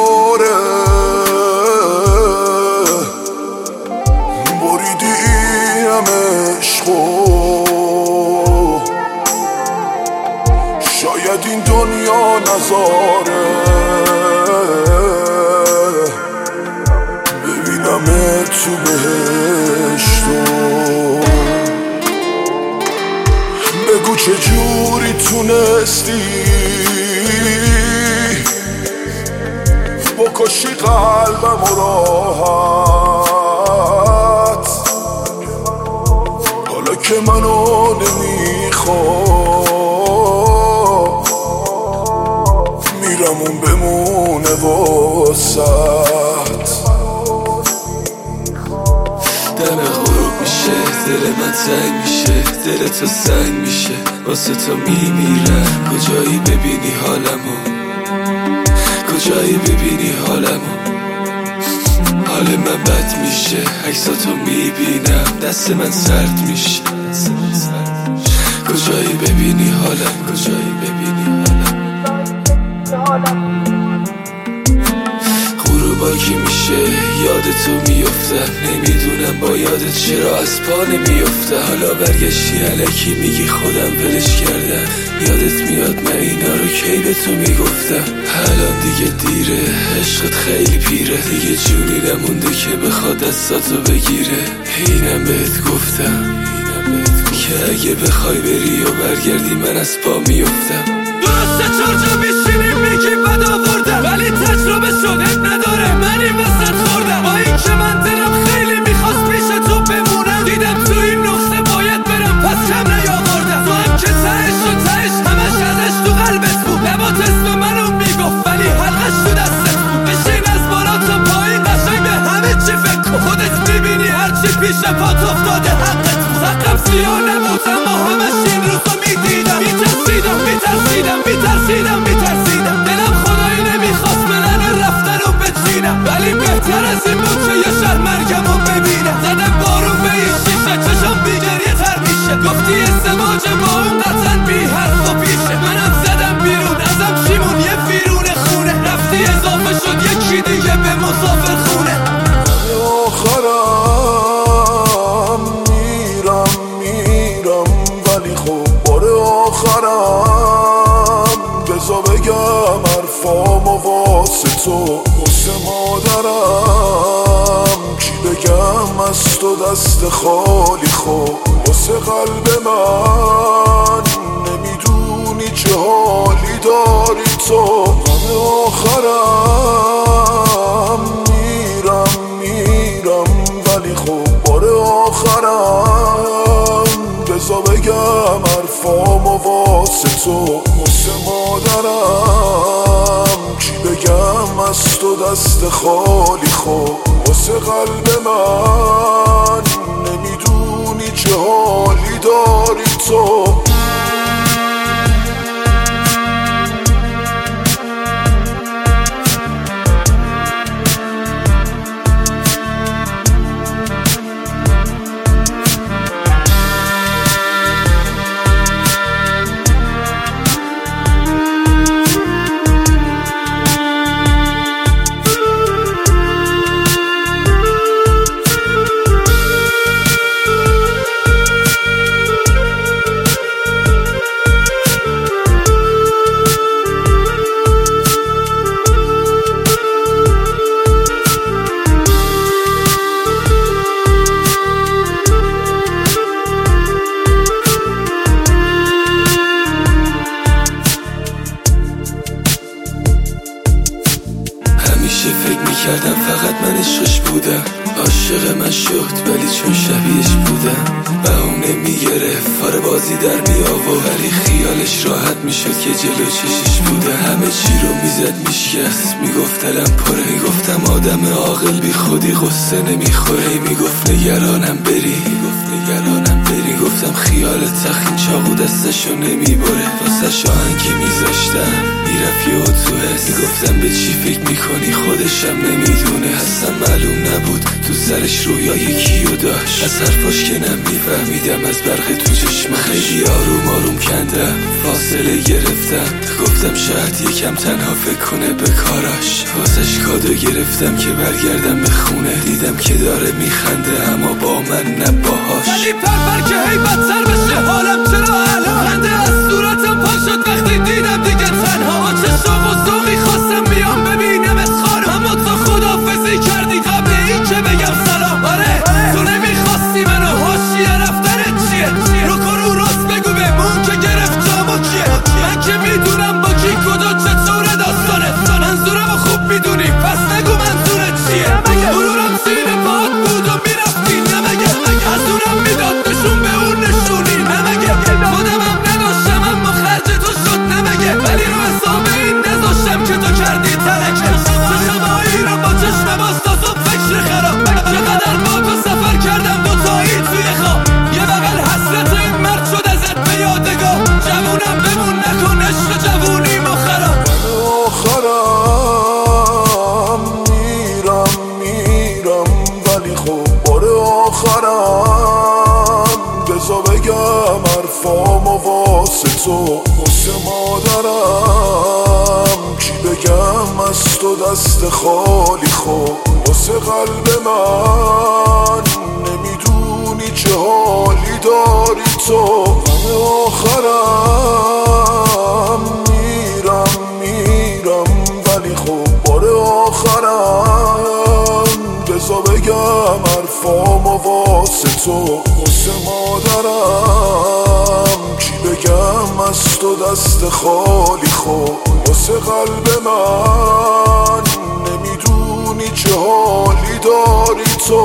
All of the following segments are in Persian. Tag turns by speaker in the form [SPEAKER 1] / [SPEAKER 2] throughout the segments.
[SPEAKER 1] دوباره بریدی اینم عشقو، شاید این دنیا نذاره ببینم تو بهشتو. بگو چجوری تونستی بکشی قلبم راحت، حالا که منو نمیخواد میرم اون بمونه واسط.
[SPEAKER 2] دم غروب میشه دل من تنگ میشه، دل تو سنگ میشه واسه تو میمیرم. کجایی ببینی حالمو، کجایی ببینی حالمو، حال من بد میشه عکساتو میبینم دست من سرد میشه. کجایی ببینی حالم، کجایی ببینی حالم. غروباکی میشه یاد تو میفتم، نمیدونم با یادت چرا از پا نمیفتم. حالا برگشتی الکی میگی خودم ولش کردم، یادت میاد من اینا رو کی به تو میگفتم. الان دیگه دیره عشقت خیلی پیره، دیگه جونی نمونده که بخواد دستاتو بگیره. اینم بهت گفتم که اگه بخوای بری و برگردی من از پا میفتم.
[SPEAKER 3] درسته چرجا میشینیم میگی بد آوردم، ولی تجربه شده نداره من این وسط خوردم. با این که من دلم خیلی میخواست پیش تو بمونم، دیدم تو این نقطه باید برم پس کم نیاوردم. تو هم که تهش و تهش همش ازش تو قلبت بود، لبات اسم منو میگفت ولی حلقش تو دستت بود. بشین از بالا تا پایین قشنگ به همه چی فکر کن، خودت میبینی هرچی پیش پات افتاده حقت بود. حقم سیاه نبود اما همش این روزو میدیدم، میترسیدم دلم خدایی نمیخواست بدن رفتن و بچینم، ولی بهتر از این بود که یه شهر مرگم رو ببینم. زدم بارون به این شیشه چشم بی گریه تر میشه، گفتی ازدواج با اون قطعا بی حرف و پیشه. منم زدم بیرون ازم شیمون یه ویرون خونه، رفتی اضافه شد یکی دیگه به مسافر خونه.
[SPEAKER 1] آخرم میرم ولی خب بار آخرم بزا بگم حرفامو واسه تو، واسه مادرم چی بگم از تو دست خالی خب، واسه قلب من نمیدونی چه حالی داری تو. غم آخرم میرم ولی خب بار آخرم بزا بگم حرفامو واسه تو، واسه مادرم چی بگم از تو دست خالی خب، واسه قلب من نمیدونی چه حالی داری تو.
[SPEAKER 2] فکر میکردم فقط من عشقش بودم، عاشق من شد ولی چون شبیهش بودم بهونه میگرفت فار بازی در میآورد، ولی خیالش راحت میشد که جلو چشش بودم. همه چی رو میزد میشکست، میگفت دلم پره، میگفتم آدم عاقل بی خودی قصه نمیخوره، میگفت نگرانم بری، گفتم خیالت تخین چاقو دستشو نمیبره، واسه شاهنگی میذاشتم میرفت یه تو حس، میگفتم به چی فکر میکنی خودشم نمیدونه، اصلا معلوم نبود تو سرش رویای کیو داشت. از حرفاش که نمیفهمیدم، از برق تو چشمش خیلی آروم آروم کندم، فاصله گرفتم، گفتم شاید یکم تنها فکر کنه به کاراش. واسش کادو گرفتم که برگردم به خونه، دیدم که داره میخنده اما با من نه باهاش.
[SPEAKER 3] ولی پرپر که هی بدتر بشه حالم، چرا الان خنده از صورتم پا شد وقتی دیدم دیگه تنها. چه شوق و ذوقی خواستم بیام ببینم از خانم، اما تو خداحافظی کردی قبل این که بگم سلام. آره تو نمیخواستی منو، حاشیه رفتنت چیه؟ رو کن راست بگو بمون که گرفت جامو کیه. من که میدونم با کی کجا چطوره داستانه، منظورمو خوب میدونی پس نگو منظورت چیه. غرورم سینه پات بود و میرفتی نمگه، از دورم میداد نشون به اون نشونی نمگه. خودمم نداشتم اما خرج تو شد نمگه، ولی رو حساب این نذاشتم که تو کردی ترکه. چشمایی رو با چشم باز تا صبح فکر خراب، چقدر با تو سفر کردم دوتایی توی خواب. یه بغل حسرت این مرد شد ازت به یادگاه، جوونم بمون نکن عشق جوونی مخراب.
[SPEAKER 1] آخرم میرم ولی خب بار آخرم بزا بگم حرفامو واسه تو، واسه مادرم چی بگم از تو دست خالی. خب واسه قلب من نمیدونی چه حالی داری تو. غم آخرم میرم ولی خب بار آخرم بزا بگم حرفامو واسه تو، واسه مادرم چی بگم از تو دست خالی. خب واسه قلب من نمیدونی چه حالی داری تو.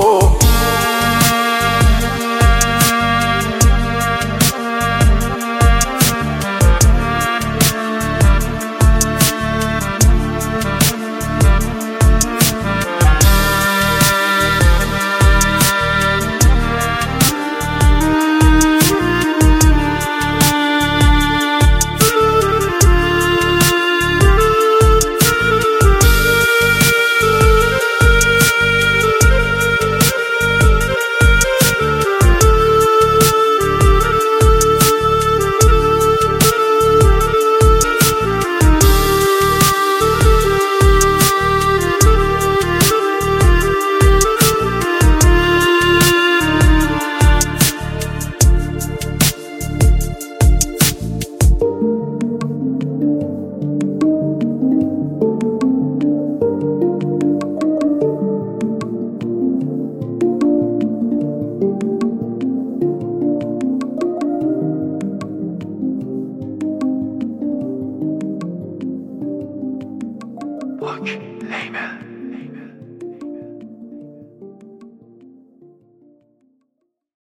[SPEAKER 2] Look, label.